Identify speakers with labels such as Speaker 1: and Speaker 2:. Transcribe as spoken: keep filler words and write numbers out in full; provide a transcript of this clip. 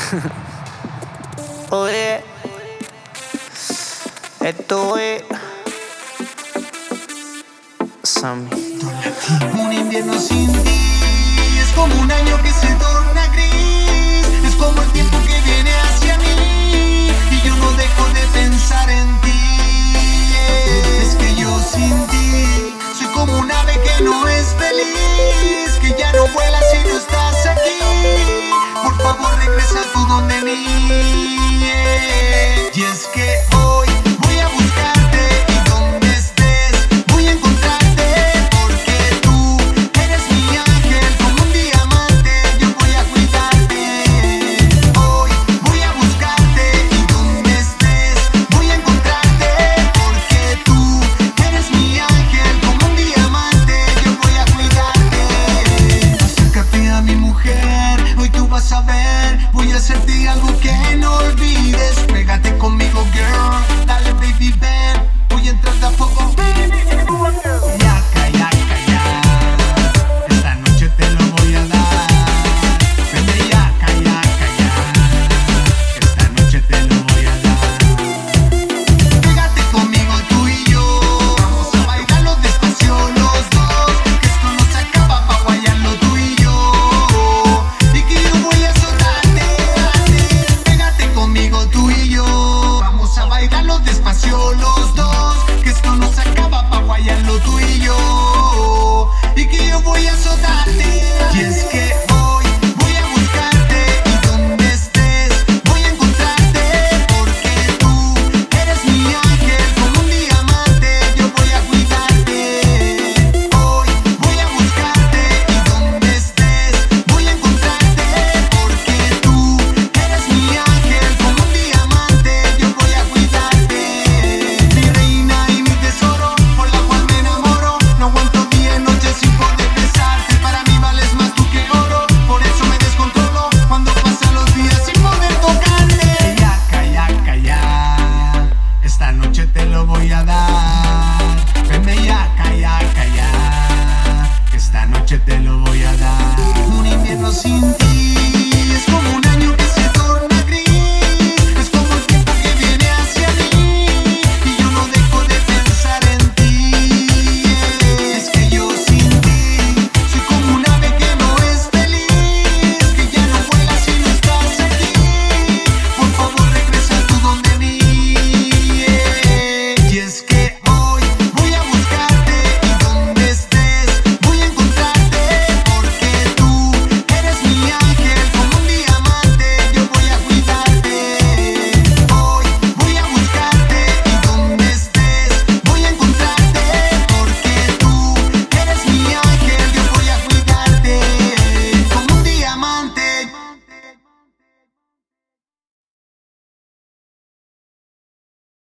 Speaker 1: Oye, esto es Sammy.
Speaker 2: Un invierno sin ti es como un año que se torna gris. Es como el tiempo que viene hacia mí y yo no dejo de pensar en ti. Es que yo sin ti soy como un ave que no es feliz, que ya no vuela si no estás aquí. Por favor regresa tú donde mí. Y es que hoy voy a buscarte y donde estés voy a encontrarte, porque tú eres mi ángel como un diamante, yo voy a cuidarte. Hoy voy a buscarte y donde estés voy a encontrarte, porque tú eres mi ángel como un diamante, yo voy a cuidarte. Acércate a mi mujer, hoy tú vas a ver, voy a hacerte algo que no olvides. Pégate conmigo, girl, dale baby ven, voy a entrar de a poco. Yaca, yaca.